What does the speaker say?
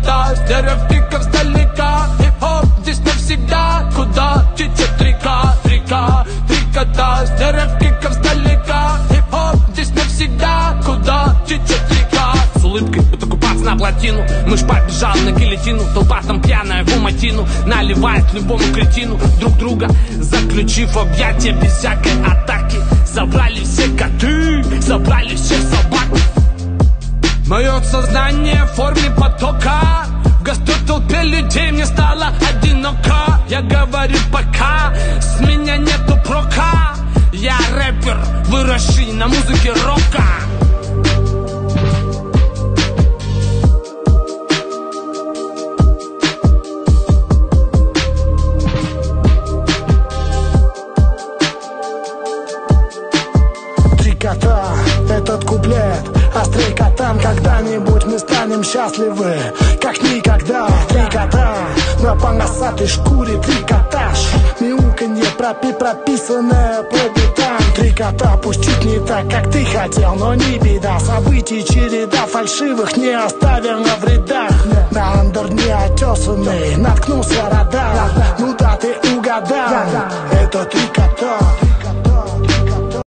кота, стереотипов сдалека. Хип-хоп здесь навсегда. Куда течет река, река? Три кота, стереотипов сдалека. Хип-хоп здесь навсегда. Куда течет река? С улыбкой, будто купаться на плотину. Мышь побежал на гильотину. Толпа там пьяная в уматину наливает любому кретину друг друга, заключив объятия без всякой атаки. Забрали все коты, забрали все собаки. Мое сознание в форме потока. В густой толпе людей мне стало одиноко. Я говорю пока, с меня нету прока. Я рэпер, выросший на музыке рока. Кота, этот куплет острей котам. Когда-нибудь мы станем счастливы, как никогда. Три кота на полосатой шкуре. Три кота, мяуканье прописанное по битам. Три кота, пусть чуть не так, как ты хотел, но не беда. Событий череда фальшивых не оставила вреда. На андер неотесанный наткнулся радар. Ну да, ты угадал, это три кота.